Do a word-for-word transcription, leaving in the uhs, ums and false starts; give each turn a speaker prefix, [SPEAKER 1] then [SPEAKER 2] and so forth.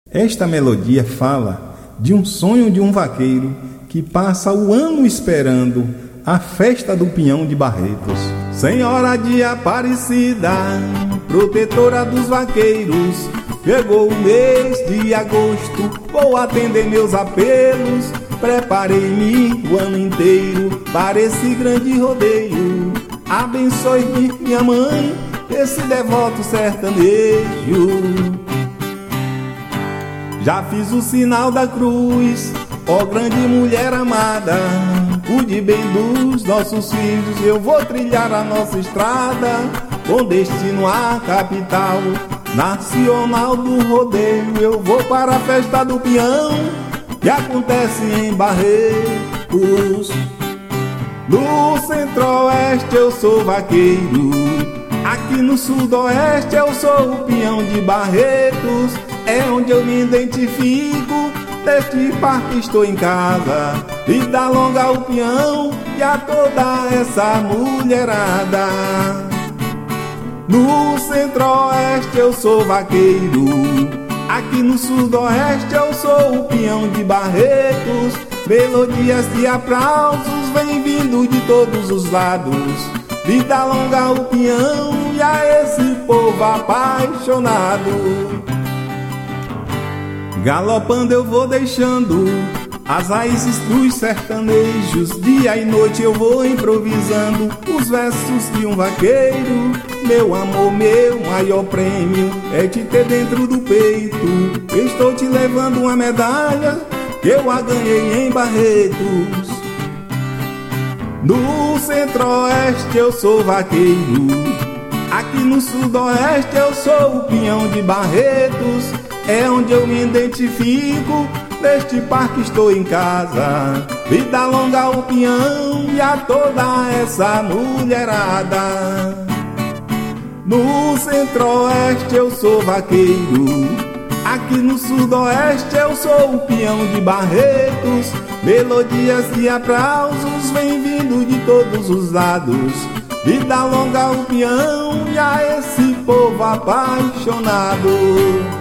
[SPEAKER 1] Esta melodia fala de um sonho de um vaqueiro que passa o ano esperando a festa do Pinhão de Barretos. Senhora de Aparecida, protetora dos vaqueiros, chegou o mês de agosto, vou atender meus apelos. Preparei-me o ano inteiro para esse grande rodeio. Abençoe-me, minha mãe, esse devoto sertanejo. Já fiz o sinal da cruz, ó grande mulher amada, cuide bem dos nossos filhos, eu vou trilhar a nossa estrada, com destino à capital nacional do rodeio. Eu vou para a festa do Pinhão, que acontece em Barretos. No centro-oeste eu sou vaqueiro, aqui no sudoeste eu sou o Pinhão de Barretos. É onde eu me identifico, deste parque estou em casa. Vida longa ao Pinhão e a toda essa mulherada. No centro-oeste eu sou vaqueiro, aqui no sudoeste eu sou o Pinhão de Barretos. Melodias de aplausos vem vindo de todos os lados. Vida longa ao Pinhão e a esse povo apaixonado. Galopando eu vou deixando as raízes dos sertanejos, dia e noite eu vou improvisando os versos de um vaqueiro. Meu amor, meu maior prêmio é te ter dentro do peito. Eu estou te levando uma medalha que eu a ganhei em Barretos. No centro-oeste eu sou vaqueiro, aqui no sudoeste eu sou o Pinhão de Barretos. É onde eu me identifico, neste parque estou em casa. Vida longa ao Pinhão e a toda essa mulherada. No centro-oeste eu sou vaqueiro, aqui no sudoeste eu sou o Pinhão de Barretos. Melodias de aplausos vem vindo de todos os lados. Vida longa ao Pinhão e a esse povo apaixonado.